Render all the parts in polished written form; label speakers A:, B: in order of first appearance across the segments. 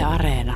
A: Areena.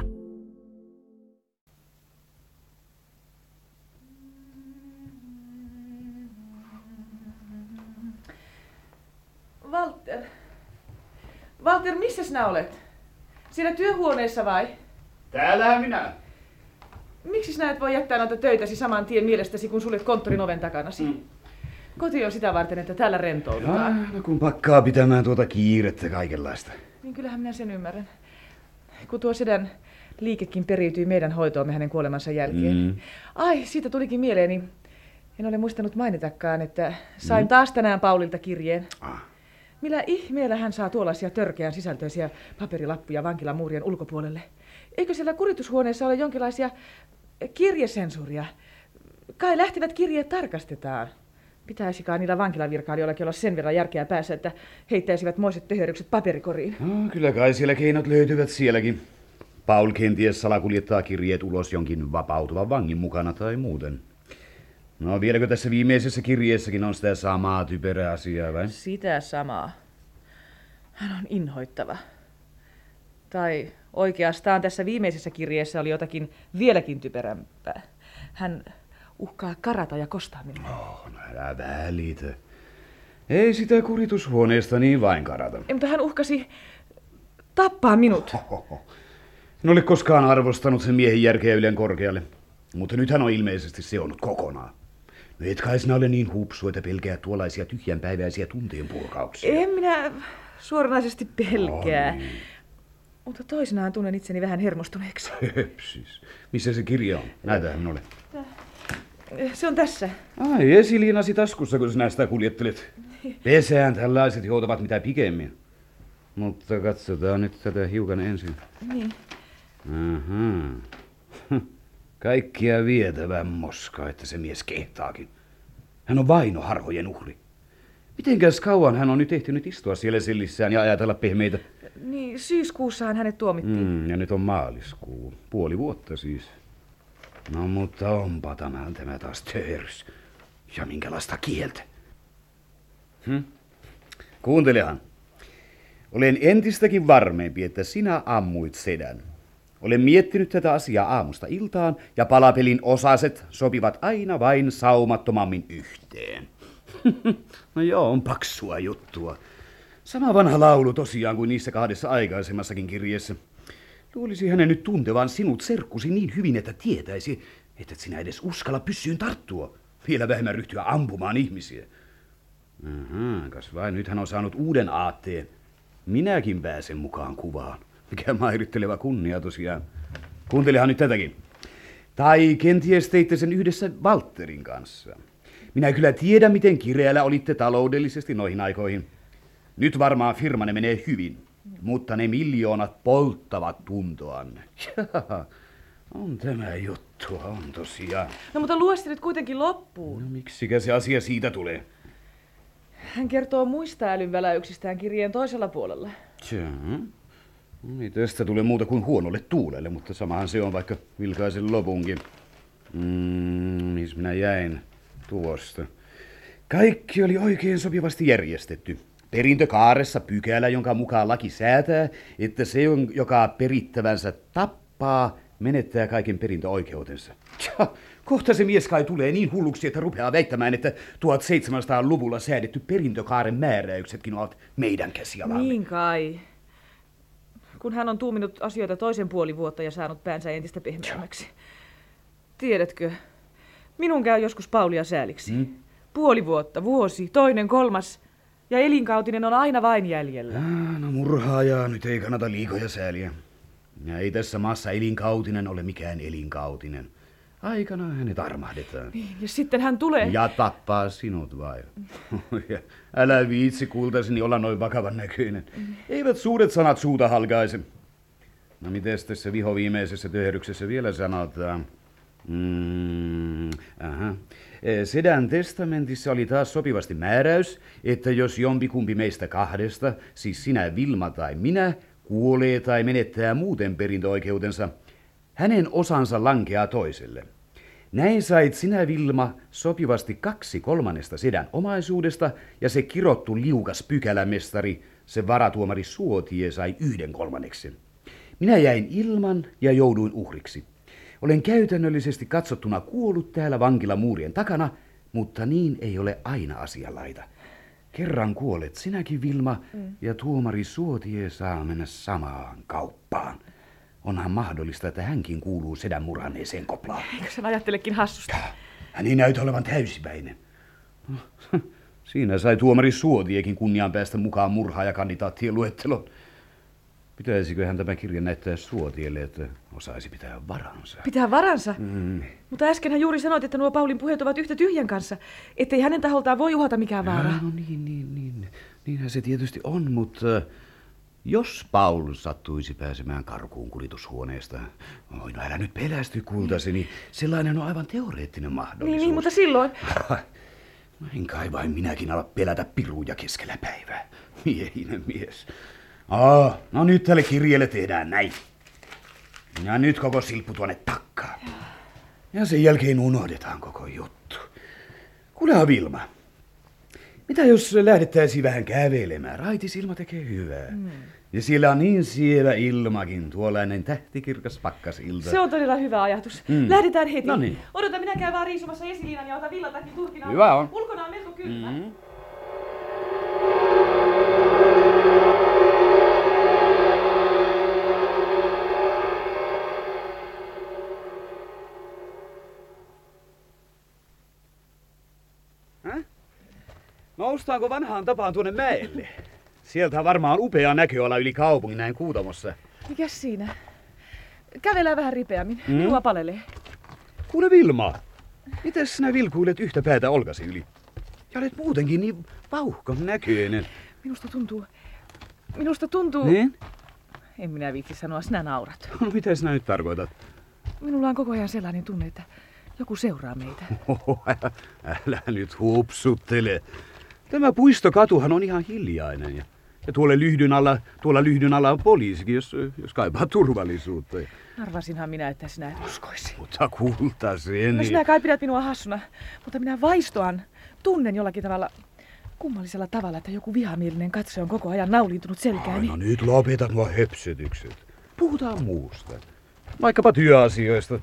B: Walter, missä sinä olet? Siellä työhuoneessa vai?
C: Täällähän minä.
B: Miksi sinä et voi jättää noita töitäsi saman tien mielestäsi, kun suljet konttorin oven takanasi? Koti on sitä varten, että täällä rentoudutaan.
C: No kun pakkaa pitämään tuota kiirettä kaikenlaista.
B: Niin kyllähän minä sen ymmärrän. Kun tuo sedän liikekin periytyi meidän hoitoomme hänen kuolemansa jälkeen. Ai, siitä tulikin mieleeni. En ole muistanut mainitakaan, että sain taas tänään Paulilta kirjeen. Millä ihmeellä hän saa tuollaisia törkeän sisältöisiä paperilappuja vankilamuurien ulkopuolelle? Eikö siellä kuritushuoneessa ole jonkinlaisia kirjesensuuria? Kai lähtevät kirjeet tarkastetaan. Pitäisikaan niillä vankilavirkailijoillakin olla sen verran järkeä päässä, että heittäisivät moiset töhörykset paperikoriin.
C: No, kyllä kai siellä keinot löytyvät sielläkin. Paul kenties salakuljettaa kirjeet ulos jonkin vapautuvan vangin mukana tai muuten. No vieläkö tässä viimeisessä kirjeessäkin on sitä samaa typerää asiaa vai?
B: Sitä samaa. Hän on inhoittava. Tai oikeastaan tässä viimeisessä kirjeessä oli jotakin vieläkin typerämpää. Hän uhkaa karata ja kostaa minua.
C: No älä välitä. Ei sitä kuritushuoneesta niin vain karata.
B: Mutta hän uhkasi tappaa minut.
C: En ole koskaan arvostanut sen miehen järkeä ylen korkealle. Mutta nyt hän on ilmeisesti seonnut kokonaan. No et kai sinä ole niin hupsu, että pelkää tuollaisia tyhjänpäiväisiä tunteenpurkauksia.
B: En minä suoranaisesti pelkää.
C: Niin.
B: Mutta toisinaan tunnen itseni vähän hermostuneeksi.
C: Höpsis. Missä se kirja on? Näytähän minulle.
B: Se on tässä.
C: Ai, esiliinasi taskussa, kun sinä sitä kuljettelet. Pesään tällaiset joutavat mitä pikemmin. Mutta katsotaan nyt tätä hiukan ensin.
B: Niin.
C: Kaikkia vietävän moska, että se mies kehtaakin. Hän on vainoharhojen uhri. Mitenkäs kauan hän on nyt ehtinyt istua siellä sellissään ja ajatella pehmeitä?
B: Niin, syyskuussahan hänet tuomittiin.
C: Ja nyt on maaliskuu. Puoli vuotta siis. No mutta onpa tämä taas töyrys. Ja minkälaista kieltä. Kuuntelehan. Olen entistäkin varmempi, että sinä ammuit sedän. Olen miettinyt tätä asiaa aamusta iltaan ja palapelin osaset sopivat aina vain saumattomammin yhteen. No joo, on paksua juttua. Sama vanha laulu tosiaan kuin niissä kahdessa aikaisemmassakin kirjeessä. Luulisi hänen nyt tuntevan sinut serkkusi niin hyvin, että tietäisi, että sinä edes uskalla pyssyyn tarttua. Vielä vähemmän ryhtyä ampumaan ihmisiä. Kas vain, nyt hän on saanut uuden aatteen. Minäkin pääsen mukaan kuvaan. Mikä mairitteleva kunnia tosiaan. Kuuntelehan nyt tätäkin. Tai kenties teitte sen yhdessä Walterin kanssa. Minä kyllä tiedän, miten kireällä olitte taloudellisesti noihin aikoihin. Nyt varmaan firmanne menee hyvin, mutta ne miljoonat polttavat tuntoanne. On tämä juttu, on tosiaan.
B: No mutta luo nyt kuitenkin loppuun.
C: No miksikä se asia siitä tulee?
B: Hän kertoo muista älynväläyksistään kirjeen toisella puolella.
C: Ei tästä tule muuta kuin huonolle tuulelle, mutta samahan se on, vaikka vilkaisen lopunkin. Missä minä jäin tuosta? Kaikki oli oikein sopivasti järjestetty. Perintökaaressa pykälä, jonka mukaan laki säätää, että se, joka perittävänsä tappaa, menettää kaiken perintöoikeutensa. Kohta se mies kai tulee niin hulluksi, että rupeaa väittämään, että 1700-luvulla säädetty perintökaaren määräyksetkin ovat meidän käsialamme.
B: Niin kai. Kun hän on tuuminut asioita toisen puoli vuotta ja saanut päänsä entistä pehmeämmäksi. Tiedätkö, minun käy joskus Paulia sääliksi. Puoli vuotta, vuosi, toinen, kolmas. Ja elinkautinen on aina vain jäljellä.
C: No murhaajaa nyt ei kannata liikoja sääliä. Ja ei tässä maassa elinkautinen ole mikään elinkautinen. Aikanaan hänet armahdetaan.
B: Niin, ja sitten hän tulee.
C: Ja tappaa sinut vai? Älä viitsi kultaseni olla noin vakavan näköinen. Eivät suuret sanat suuta halkaise. No mites tässä vihoviimeisessä töhryksessä vielä sanotaan? Sedän testamentissa oli taas sopivasti määräys, että jos jompikumpi meistä kahdesta, siis sinä Vilma tai minä, kuolee tai menettää muuten perintöoikeutensa, hänen osansa lankeaa toiselle. Näin sait sinä, Vilma, sopivasti 2/3 sedän omaisuudesta ja se kirottu liukas pykälämestari, se varatuomari Suotie, sai 1/3. Minä jäin ilman ja jouduin uhriksi. Olen käytännöllisesti katsottuna kuollut täällä vankilamuurien takana, mutta niin ei ole aina asianlaita. Kerran kuolet sinäkin, Vilma, ja tuomari Suotie saa mennä samaan kauppaan. Onhan mahdollista, että hänkin kuuluu sedän murhanneeseen koplaan.
B: Eikö sen ajattelekin hassusta?
C: Hän ei näytä olevan täysipäinen. Siinä sai tuomari Suotiekin kunniaan päästä mukaan murhaajakandidaattien luetteloon. Pitäisiköhän tämä kirja näyttää Suotielle, että osaisi pitää varansa?
B: Pitää varansa? Mutta äskenhän juuri sanoit, että nuo Paulin puheet ovat yhtä tyhjän kanssa, ettei hänen taholtaan voi uhata mikään vaara.
C: No niin. Niinhän se tietysti on, mutta jos Paul sattuisi pääsemään karkuun kuljetushuoneesta, no älä nyt pelästy kultasi, niin sellainen on aivan teoreettinen mahdollisuus.
B: Niin, mutta silloin...
C: En kai vain minäkin ala pelätä piruja keskellä päivää. Miehinen mies. No nyt tälle kirjeelle tehdään näin. Ja nyt koko silppu tuonne takkaan. Ja sen jälkeen unohdetaan koko juttu. Kuulehan, Vilma. Mitä jos lähdettäisiin vähän kävelemään? Raitisilma tekee hyvää. Ja siellä on niin sievä ilmakin, tuollainen tähtikirkas pakkasilta.
B: Se on todella hyvä ajatus. Lähdetään heti.
C: No niin.
B: Odota, minä käyn vaan riisumassa esiliinan ja otan villatakin turkin alle.
C: Hyvä on.
B: Ulkona on melko kylmä.
C: Noustaanko vanhaan tapaan tuonne mäelle? Sieltä on varmaan upea näköala yli kaupungin näin Kuutamossa.
B: Mikäs siinä? Kävelään vähän ripeämmin. Minua palelee.
C: Kuule, Vilma, mites sinä vilkuilet yhtä päätä olkasi yli? Ja olet muutenkin niin vauhkon näköinen.
B: Minusta tuntuu...
C: Niin?
B: En minä viitsi sanoa, sinä naurat.
C: No mitä sinä nyt tarkoitat?
B: Minulla on koko ajan sellainen tunne, että joku seuraa meitä.
C: Älä nyt hupsuttele. Tämä puistokatuhan on ihan hiljainen. Ja tuolla lyhdyn alla on poliisikin, jos kaipaa turvallisuutta.
B: Arvasinhan minä, että sinä et uskoisi.
C: Mutta kultaseni.
B: No sinä kai pidät minua hassuna, mutta minä vaistoan. Tunnen jollakin tavalla, kummallisella tavalla, että joku vihamielinen katse on koko ajan nauliintunut selkääni.
C: No nyt lopeta nuo höpsötykset. Puhutaan muusta. Vaikkapa työasioista.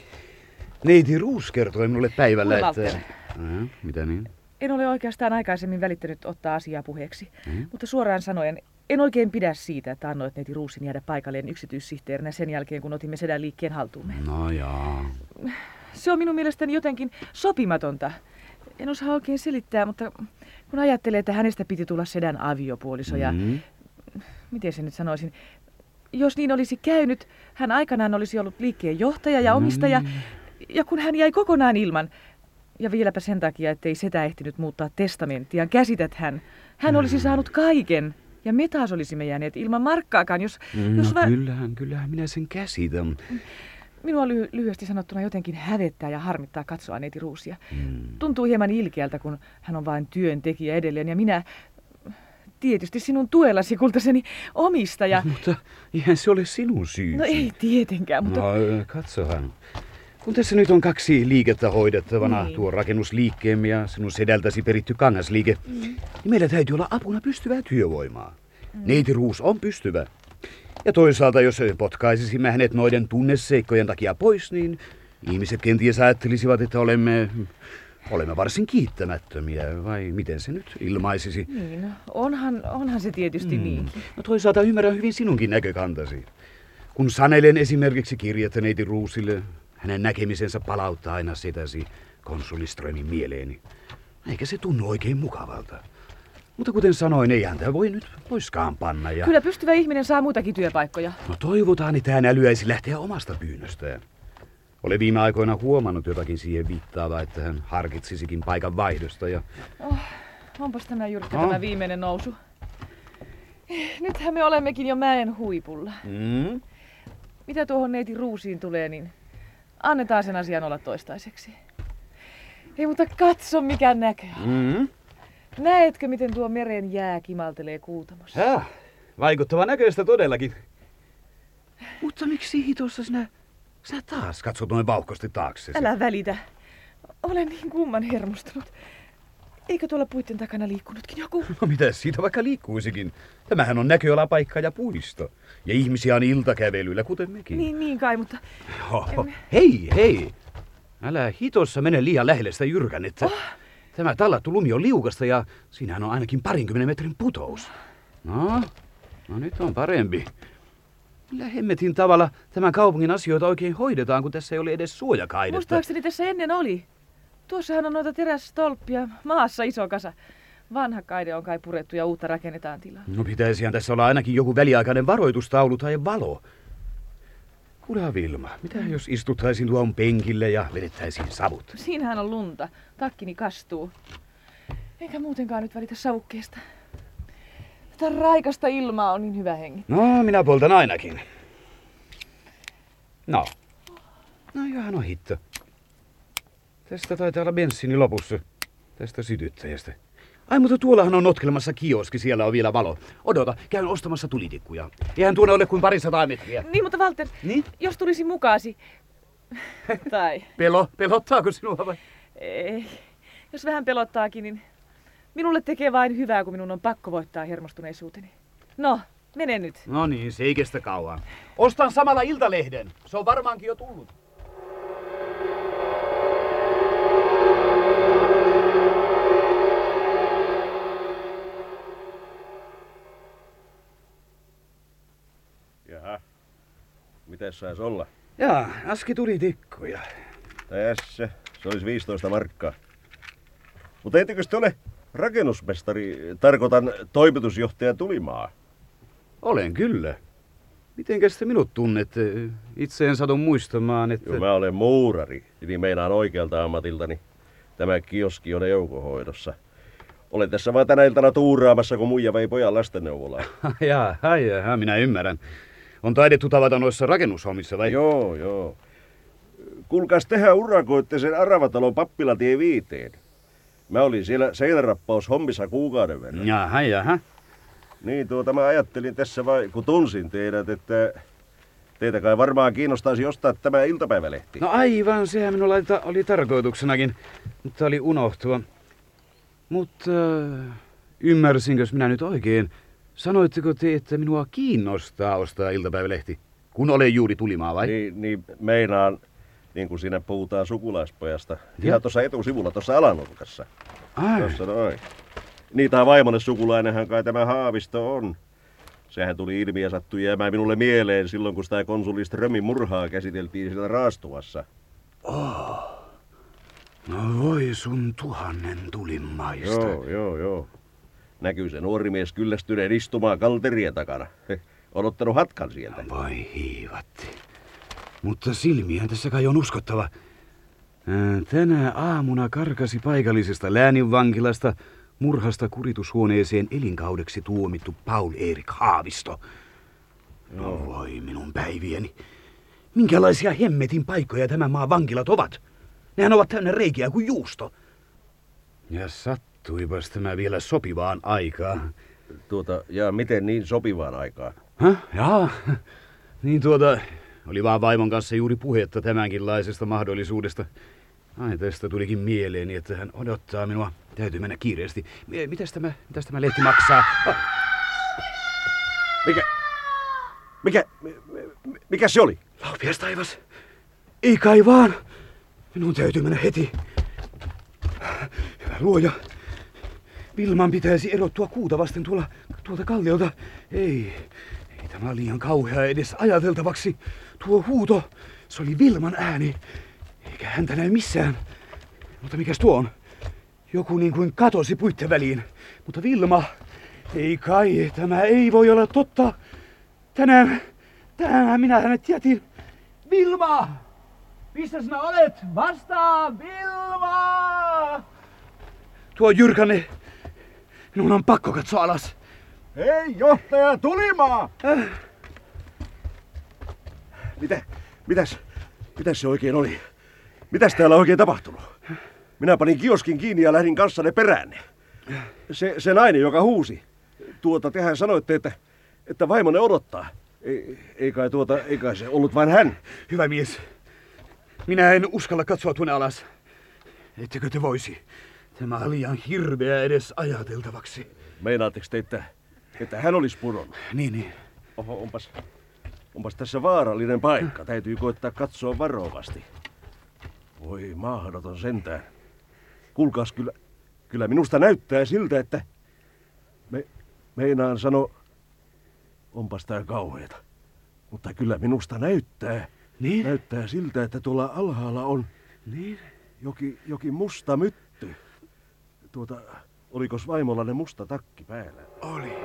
C: Neiti Roos kertoi minulle päivällä, että... Mitä niin?
B: En ole oikeastaan aikaisemmin välittänyt ottaa asiaa puheeksi, mutta suoraan sanoen en oikein pidä siitä, että annoit neiti Roosin jäädä paikalleen yksityissihteerinä sen jälkeen, kun otimme sedän liikkeen haltuumme.
C: No jaa.
B: Se on minun mielestäni jotenkin sopimatonta. En osaa oikein selittää, mutta kun ajattelee, että hänestä piti tulla sedän aviopuoliso ja... Miten sen nyt sanoisin? Jos niin olisi käynyt, hän aikanaan olisi ollut liikkeen johtaja ja omistaja, ja kun hän jäi kokonaan ilman... Ja vieläpä sen takia, ettei setä ehtinyt muuttaa testamenttiaan. Käsität hän olisi saanut kaiken. Ja me taas olisimme jääneet ilman markkaakaan, jos
C: Kyllähän minä sen käsitän.
B: Minua lyhyesti sanottuna jotenkin hävettää ja harmittaa katsoa neiti Roosia. Tuntuu hieman ilkeältä, kun hän on vain työntekijä edelleen ja minä... Tietysti sinun tuellasi, kultaseni, omistaja.
C: Mutta eihän se ole sinun syysi.
B: No ei tietenkään, mutta...
C: No katsohan. Kun tässä nyt on 2 liikettä hoidettavana, tuo rakennusliikkeemme ja sinun sedältäsi peritty kangasliike, niin meillä täytyy olla apuna pystyvää työvoimaa. Neiti Roos on pystyvä. Ja toisaalta, jos potkaisisimme hänet noiden tunneseikkojen takia pois, niin ihmiset kenties ajattelisivat, että olemme varsin kiittämättömiä, vai miten se nyt ilmaisisi?
B: Niin, onhan se tietysti niin.
C: No toisaalta ymmärrän hyvin sinunkin näkökantasi. Kun sanelen esimerkiksi kirjettä neiti Roosille, hänen näkemisensä palauttaa aina setäsi konsuliströmin mieleeni. Eikä se tunnu oikein mukavalta. Mutta kuten sanoin, ei häntä voi nyt poiskaan panna. Ja...
B: Kyllä pystyvä ihminen saa muitakin työpaikkoja.
C: No toivotaan, että hän älyäisi lähteä omasta pyynnöstään. Olen viime aikoina huomannut jotakin siihen viittaavaa, että hän harkitsisikin paikan vaihdosta. Ja...
B: Onpas tämä Jyrkkä tämä viimeinen nousu. Nythän me olemmekin jo mäen huipulla. Mitä tuohon neiti Roosiin tulee, niin annetaan sen asian olla toistaiseksi. Ei, mutta katso mikä näkö. Näetkö, miten tuo meren jää kimaltelee Kuutamossa?
C: Vaikuttava näköistä todellakin. Mutta miksi hitossa sinä taas katsot noin vauhkosti taakse?
B: Älä välitä. Olen niin kumman hermostunut. Eikö tuolla puitten takana liikkunutkin joku?
C: No mitä siitä vaikka liikkuisikin? Tämähän on näköalapaikka ja puisto. Ja ihmisiä on iltakävelyillä, kuten mekin.
B: Niin kai, mutta...
C: Hei! Älä hitossa mene liian lähelle sitä jyrkännettä. Tämä tallattu lumi on liukasta ja siinähän on ainakin 20 metrin putous. No nyt on parempi. Millä hemmetin tavalla tämän kaupungin asioita oikein hoidetaan, kun tässä ei ole edes suojakaidetta?
B: Muistaakseni tässä ennen oli. Tuossahan on noita terästolppia, maassa iso kasa. Vanha kaide on kai purettu ja uutta rakennetaan tilaa.
C: No pitäisihän tässä olla ainakin joku väliaikainen varoitustaulu tai valo. Kuule Vilma, mitä jos istuttaisin tuon penkille ja vedettäisiin savut?
B: Siinähän on lunta. Takkini kastuu. Enkä muutenkaan nyt välitä savukkeesta. Tätä raikasta ilmaa on niin hyvä hengittää.
C: No, minä poltan ainakin. No johan on hitto. Tästä taitaa olla bensiini lopussa. Tästä sytyttäjästä. Ai, mutta tuollahan on notkelmassa kioski, siellä on vielä valo. Odota, käyn ostamassa tulitikkuja. Eihän tuonne ole kuin 200 metriä.
B: Niin, mutta Walter, jos tulisi mukaasi. Tai...
C: Pelottaako sinua vai?
B: Ei. Jos vähän pelottaakin, niin minulle tekee vain hyvää, kun minun on pakko voittaa hermostuneisuuteni. No, mene nyt.
C: No niin, se ei kestä kauan. Ostan samalla Iltalehden. Se on varmaankin jo tullut.
A: Jaha. Mites sais olla?
C: Jaa, äsken tuli tikkuja.
A: Tässä. Se olisi 15 markkaa. Mutta ettekö te ole rakennusmestari, tarkoitan toimitusjohtaja Tulimaa?
C: Olen kyllä. Mitenkäs te minut tunnette? Itse en satu muistamaan, että...
A: Joo, mä olen muurari, eli meinaan oikealta ammatiltani. Tämä kioski on joukohoidossa. Olen tässä vaan tänä iltana tuuraamassa, kun muija vei pojan lastenneuvolaan.
C: Jaa, minä ymmärrän. On taidettu tavata noissa rakennushommissa, vai?
A: Joo. Kuulkaas, tehän urakoitte sen Aravatalon Pappilatie 5. Mä olin siellä seinärappaus hommissa kuukauden verran.
C: Jaha.
A: Niin, mä ajattelin tässä vai, kun tunsin teidät, että teitä kai varmaan kiinnostaisi ostaa tämä iltapäivälehti.
C: No aivan, sehän minulla oli tarkoituksenakin, mutta oli unohtua. Mutta ymmärsinkös minä nyt oikein? Sanoitteko te, että minua kiinnostaa ostaa iltapäivälehti, kun olen juuri Tulimaa, vai?
A: Niin meinaan, niin kuin siinä puhutaan sukulaispojasta. Ihan tuossa etusivulla, tuossa alanurkassa. Tuossa noin. Niin, tämä vaimonne sukulainenhan kai tämä Haavisto on. Sehän tuli ilmi ja sattui jäämään minulle mieleen silloin, kun sitä konsuli Strömin murhaa käsiteltiin siellä Raastuvassa.
C: No voi sun 1000 tulimaista.
A: Joo. Näkyy se nuori mies kyllästyneen istumaan kalterien takana. On hatkan sieltä.
C: Voi hiivatti. Mutta silmiään tässä kai on uskottava. Tänä aamuna karkasi paikallisesta lääninvankilasta murhasta kuritushuoneeseen elinkaudeksi tuomittu Paul-Erik Haavisto. No voi minun päivieni. Minkälaisia hemmetin paikkoja tämän maan vankilat ovat? Nehän ovat täynnä reikiä kuin juusto. Ja sattuipas tämä vielä sopivaan aikaan.
A: Ja miten niin sopivaan aikaan?
C: Niin oli vaan vaimon kanssa juuri puhetta tämänkinlaisesta mahdollisuudesta. Ai, tästä tulikin mieleeni, että hän odottaa minua. Täytyy mennä kiireesti. Mitäs tämä lehti maksaa?
A: Mikä se oli?
C: Laupias taivas. Ei kai vaan. Minun täytyy mennä heti. Hyvä luoja. Vilman pitäisi erottua kuuta vasten tuolta kalliolta. Ei tämä ole liian kauhea edes ajateltavaksi. Tuo huuto, se oli Vilman ääni. Eikä häntä näy missään. Mutta mikäs tuo on? Joku niin kuin katosi puitten väliin. Mutta Vilma, ei kai, tämä ei voi olla totta. Tänään minä hänet jätin. Vilma! Missä sinä olet? Vastaa, Vilma! Tuo Jyrkänne. Minun on pakko katsoa alas.
A: Hei, johtaja Tulimaa! Mitäs se oikein oli? Mitäs täällä on oikein tapahtunut? Minä panin kioskin kiinni ja lähdin kanssanne peräänne. Se nainen, joka huusi. Tehän sanoitte, että vaimonne odottaa. Ei kai se ollut vain hän.
C: Hyvä mies. Minä en uskalla katsoa tuonne alas. Ettekö te voisi? Tämä oli liian hirveä edes ajateltavaksi.
A: Meinaatteko te, että hän olisi pudonnut?
C: Niin.
A: Oho, onpas tässä vaarallinen paikka. Täytyy koittaa katsoa varovasti. Voi mahdoton sentään. Kuulkaas, kyllä minusta näyttää siltä, että... Meinaan sano... Onpas tää kauheeta. Mutta kyllä minusta näyttää...
C: Niin?
A: Näyttää siltä, että tuolla alhaalla on...
C: Niin?
A: Jokin musta mytty. Olikos vaimolla ne musta takki päällä?
C: Oli.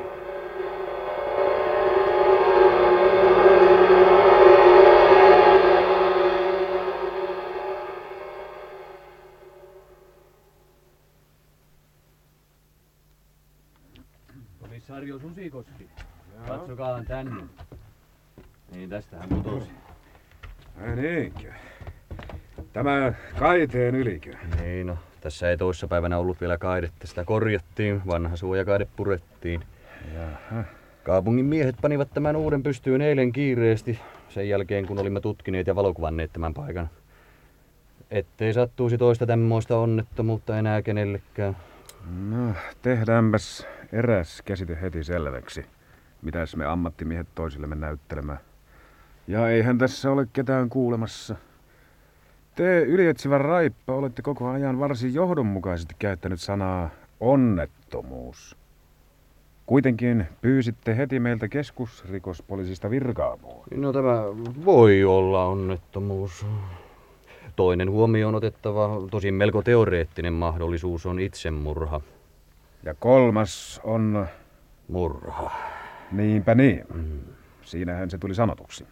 D: Komissario Susikoski, katsokaa tänne. Niin, tästähän putosi.
E: Niinkö? Tämä kaiteen ylikö?
D: Niin, no, tässä ei toissapäivänä ollut vielä kaidetta. Sitä korjattiin, vanha suojakaide purettiin.
E: Jaha.
D: Kaupungin miehet panivat tämän uuden pystyyn eilen kiireesti, sen jälkeen kun olimme tutkineet ja valokuvanneet tämän paikan. Ettei sattuisi toista tämmöistä onnettomuutta enää kenellekään.
E: No, tehdäänpäs eräs käsite heti selväksi. Mitäs me ammattimiehet toisillemme näyttelemään. Ja eihän tässä ole ketään kuulemassa. Te ylietsivä raippa olette koko ajan varsin johdonmukaisesti käyttänyt sanaa onnettomuus. Kuitenkin pyysitte heti meiltä keskusrikospoliisista virka-apua.
D: No tämä voi olla onnettomuus. Toinen huomioon otettava, tosin melko teoreettinen mahdollisuus on itsemurha.
E: Ja kolmas on...
D: Murha.
E: Niinpä niin. Siinähän se tuli sanotuksi.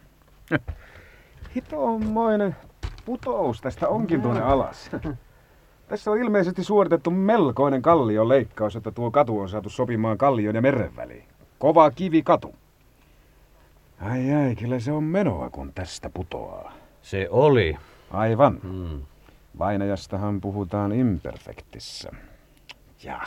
E: Hitomoinen putous tästä onkin tuonne alas. Tässä on ilmeisesti suoritettu melkoinen kallion leikkaus, että tuo katu on saatu sopimaan kallion ja meren väliin. Kova kivikatu. Ai, kyllä se on menoa, kun tästä putoaa.
D: Se oli.
E: Aivan. Vainajastahan puhutaan imperfektissä. Ja.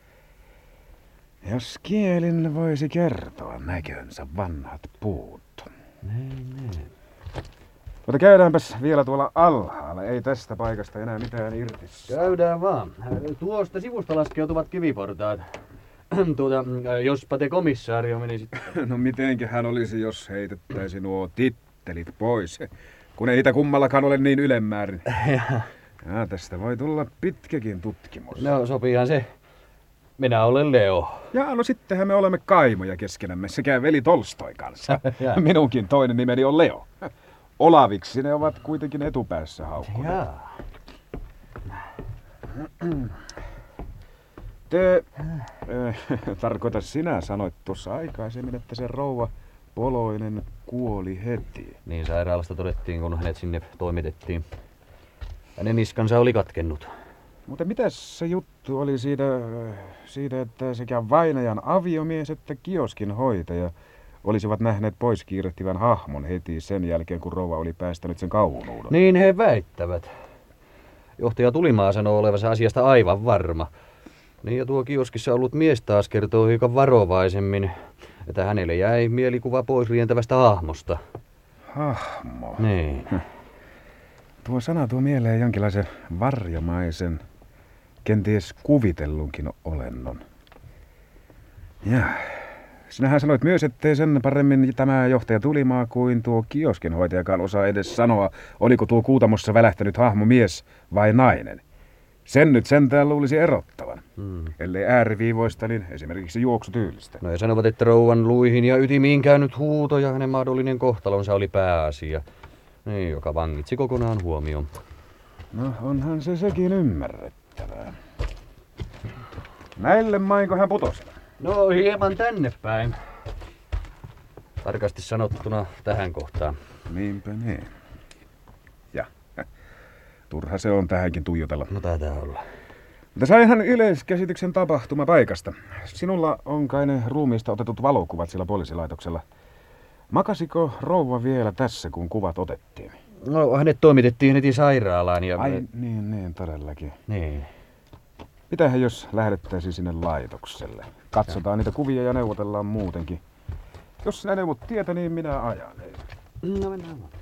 E: Jos kielin voisi kertoa näkönsä vanhat puut.
D: Niin.
E: Mutta käydäänpäs vielä tuolla alhaalla. Ei tästä paikasta enää mitään irti.
D: Käydään vaan. Tuosta sivusta laskeutuvat kiviportaat. Jospa te komissaario menisitte.
E: No mitenköhän olisi, jos heitettäisi nuo tittelit pois, kun ei niitä kummallakaan ole niin ylemmäärin. Ja tästä voi tulla pitkäkin tutkimus.
D: No sopiihan se. Minä olen Leo.
E: Ja no sittenhän me olemme kaimoja keskenämme sekä veli Tolstoi kanssa. Minunkin toinen nimeni on Leo. Olaviksi ne ovat kuitenkin etupäässä haukkuneet. Tarkoita sinä sanoit tuossa aikaisemmin, että se rouva Poloinen kuoli heti.
D: Niin sairaalasta todettiin, kun hänet sinne toimitettiin. Hänen niskansa oli katkennut.
E: Mutta mitäs se juttu oli siitä, että sekä vainajan aviomies että kioskin hoitaja olisivat nähneet pois kiirehtivän hahmon heti sen jälkeen, kun rouva oli päästänyt sen kauhunuudon?
D: Niin he väittävät. Johtaja Tulimaa sanoo olevansa asiasta aivan varma. Niin ja tuo kioskissa ollut mies taas kertoo hiukan varovaisemmin, että hänelle jäi mielikuva pois rientävästä hahmosta.
E: Hahmo?
D: Niin.
E: Tuo sana tuo mieleen jonkinlaisen varjomaisen, kenties kuvitellunkin olennon. Ja sinähän sanoit myös, ettei sen paremmin tämä johtaja Tulimaa kuin tuo kioskinhoitajakaan osaa edes sanoa, oliko tuo Kuutamossa välähtänyt hahmo mies vai nainen. Sen nyt sentään luulisi erottavan. Ellei ääriviivoista, niin esimerkiksi juoksutyylistä.
D: No ja sanovat, että rouvan luihin ja ytimiin käynyt huuto ja hänen mahdollinen kohtalonsa oli pääasia. Niin, joka vangitsi kokonaan huomioon.
E: No onhan se sekin ymmärrettävää. Näille mainko hän putosi?
D: No hieman tänne päin. Tarkasti sanottuna tähän kohtaan.
E: Niinpä niin. Ja turha se on tähänkin tuijotella.
D: No taitaa olla.
E: Mutta saihan yleiskäsityksen tapahtumapaikasta. Sinulla on kai ne ruumiista otetut valokuvat sillä poliisilaitoksella. Makasiko rouva vielä tässä, kun kuvat otettiin?
D: No hänet toimitettiin heti sairaalaan ja...
E: Ai niin, todellakin.
D: Niin.
E: Mitähän jos lähdettäisiin sinne laitokselle? Katsotaan niitä kuvia ja neuvotellaan muutenkin. Jos sinä neuvot tietä, niin minä ajan.
D: No mennään vaan.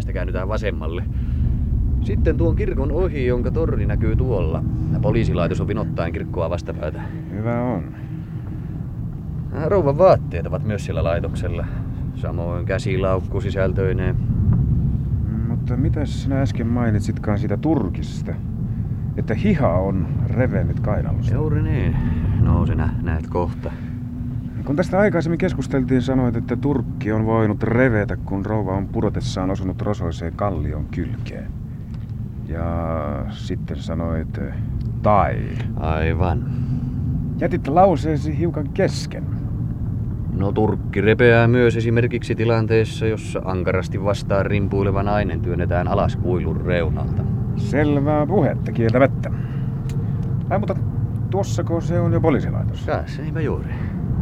D: Tästä käännytään vasemmalle. Sitten tuon kirkon ohi, jonka torni näkyy tuolla. Poliisilaitos opin ottaen kirkkoa vastapäätä.
E: Hyvä on.
D: Rouvan vaatteet ovat myös siellä laitoksella. Samoin käsilaukku sisältöineen.
E: Mutta mitäs sinä äsken mainitsitkaan siitä Turkista? Että hiha on revennyt kainalosta.
D: Juuri niin. No se näet kohta.
E: Kun tästä aikaisemmin keskusteltiin, sanoit, että turkki on voinut revetä, kun rouva on pudotessaan osunut rosoiseen kallion kylkeen. Ja sitten sanoit tai.
D: Aivan.
E: Jätit lauseesi hiukan kesken.
D: No turkki repeää myös esimerkiksi tilanteessa, jossa ankarasti vastaan rimpuileva nainen työnnetään alas kuilun reunalta.
E: Selvää puhetta kieltämättä. Mutta tuossako se on jo poliisilaitos?
D: Tässä, niinpä juuri.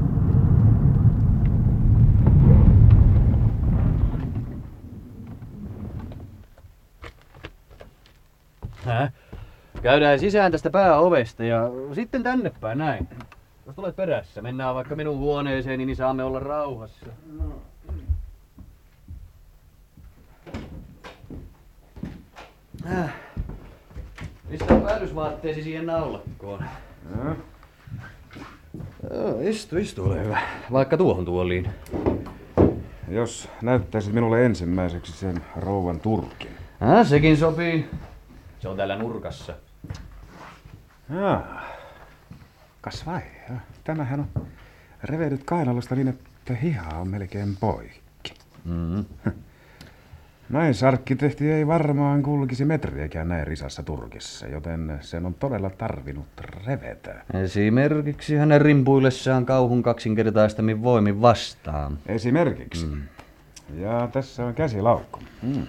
D: Käydään sisään tästä pääovesta ja sitten tänne päin, näin. Jos tulet perässä, mennään vaikka minun huoneeseeni, niin saamme olla rauhassa. Pistä päällysvaatteesi siihen naulakkoon. Istu, ole hyvä. Vaikka tuohon tuoliin.
E: Jos näyttäisit minulle ensimmäiseksi sen rouvan turkin.
D: Sekin sopii. Se on täällä nurkassa.
E: Kas vai. Tämähän on revenyt kainalosta niin, että hiha on melkein poikki. Näin sarkkitehti ei varmaan kulkisi metriäkään näin risassa turkissa, joten sen on todella tarvinnut revetä.
D: Esimerkiksi hänen rimpuillessaan kauhun kaksinkertaistamin voimin vastaan.
E: Esimerkiksi. Ja tässä on käsilaukku.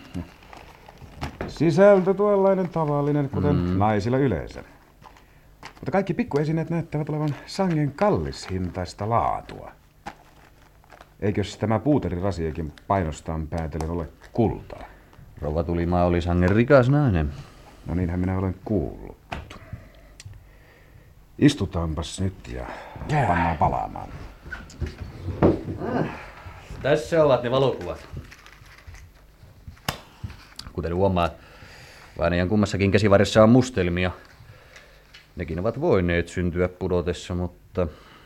E: Sisältö tuollainen tavallinen, kuten naisilla yleensä. Mutta kaikki pikkuesineet näyttävät olevan sangen kallishintaista laatua. Eikös tämä puuterirasiakin painostaan päätellen ole kultaa?
D: Rouva Tulimaa oli sangen rikas nainen.
E: No niinhän minä olen kuullut. Istutaanpas nyt ja pannaan palaamaan.
D: Tässä ovat ne valokuvat. Kuten huomaat, vainajan kummassakin käsivarressa on mustelmia. Nekin ovat voineet syntyä pudotessa, mutta...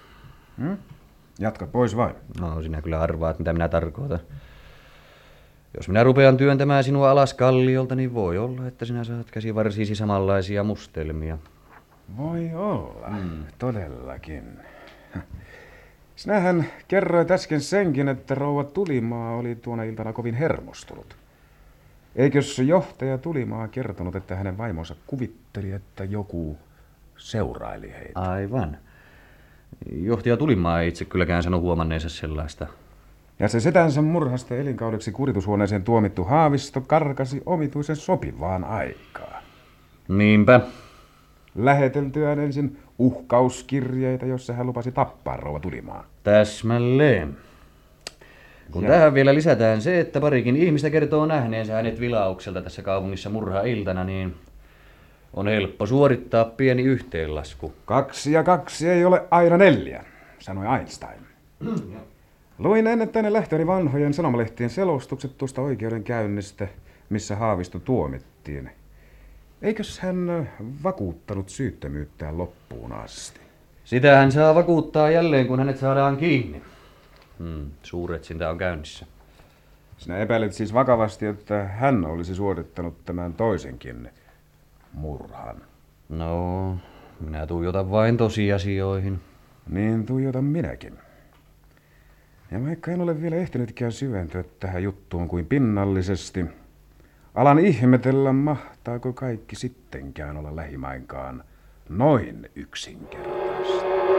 E: Jatka pois vain.
D: No, sinä kyllä arvaat, mitä minä tarkoitan. Jos minä rupean työntämään sinua alas kalliolta, niin voi olla, että sinä saat käsivarsiisi samanlaisia mustelmia.
E: Voi olla, todellakin. Sinähän kerroit äsken senkin, että rouva Tulimaa oli tuona iltana kovin hermostunut. Eikös johtaja Tulimaa kertonut, että hänen vaimonsa kuvitteli, että joku seuraili heitä?
D: Aivan. Johtaja Tulimaa ei itse kylläkään sano huomanneensa sellaista.
E: Ja se setänsä murhasta elinkaudeksi kuritushuoneeseen tuomittu Haavisto karkasi omituisen sopivaan aikaan.
D: Niinpä.
E: Läheteltyään ensin uhkauskirjeitä, jossa hän lupasi tappaa rouva Tulimaa.
D: Täsmälleen. Kun tähän vielä lisätään se, että parikin ihmistä kertoo nähneensä hänet vilaukselta tässä kaupungissa murhailtana, niin on helppo suorittaa pieni yhteenlasku.
E: 2 ja 2 ei ole aina 4, sanoi Einstein. Luin ennen tänne lähtöni vanhojen sanomalehtien selostukset tuosta oikeudenkäynnistä, missä Haavisto tuomittiin. Eikös hän vakuuttanut syyttömyyttään loppuun asti?
D: Sitä hän saa vakuuttaa jälleen, kun hänet saadaan kiinni. Suuretsintä on käynnissä.
E: Sinä epäilet siis vakavasti, että hän olisi suorittanut tämän toisenkin murhan.
D: No, minä tuijotan vain tosiasioihin.
E: Niin tuijotan minäkin. Ja vaikka en ole vielä ehtinytkään syventyä tähän juttuun kuin pinnallisesti, alan ihmetellä, mahtaako kaikki sittenkään olla lähimainkaan noin yksinkertaista.